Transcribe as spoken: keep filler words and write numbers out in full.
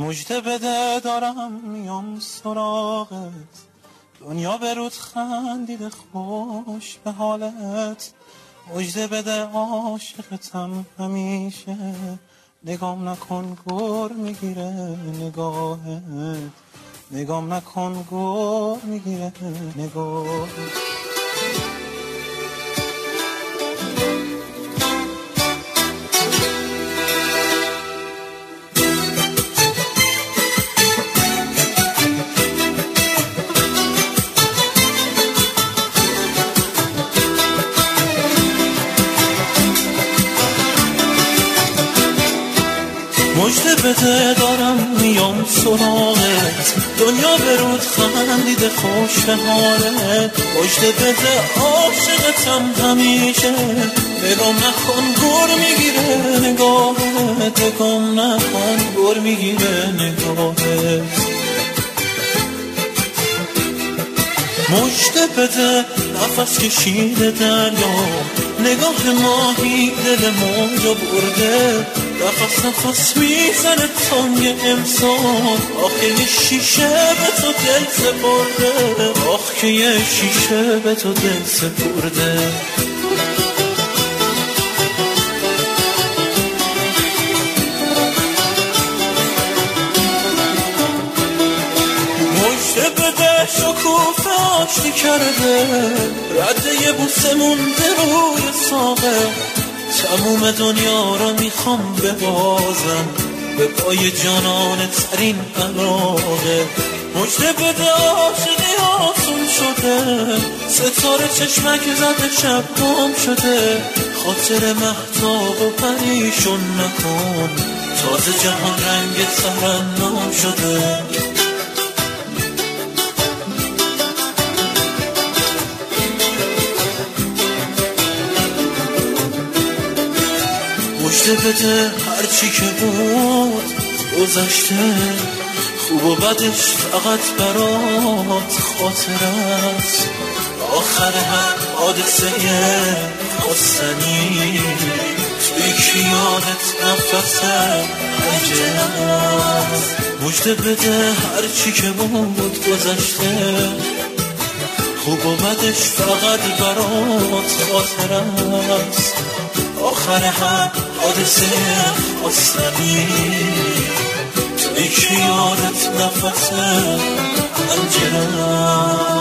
مژده بده دارم میام سراغت، دنیا به رود خندیده خوش به حالت. مژده بده عاشقتم همیشه، نگام نکن گر میگیره نگاهت، نگام نکن گر میگیره نگاهت. مژده بده دارم میام سراغت، دنیا به رود خندیده خوش به حالت. مژده بده عاشقتم همیشه، نگام نکن گر میگیره نگاهت، نگام نکن گر میگیره نگاهت. مژده بده نفس کشیده دریا، نگاه ماهی دل موجو برده. نفس نفس میزنه تنگ انسان، آخه یه شیشه به تو دل سپرده، آخه یه شیشه به تو دل سپرده. مژده بده شکوفه آشتی کرده، رده یه بوسه مونده روی ساقه. تموم دنیا رو میخوام ببازم به پای جانانه ترین علاقه. مژده بده عاشقی آسون شده، ستاره چشمک زده شب گم شده. خاطر مهتاب و پریشون نکن، تازه جهان رنگ ترنم شده. مژده بده هرچی که بود گذشته، خوب و بدش فقط برات خاطر است. آخر هر حادثه خواستنی توی که یادت نفس پنجره است. مژده بده هرچی که بود گذشته، خوب و بدش فقط برات خاطر است. آخر هر حادثه خواستنی توی که یادت نفس پنجره.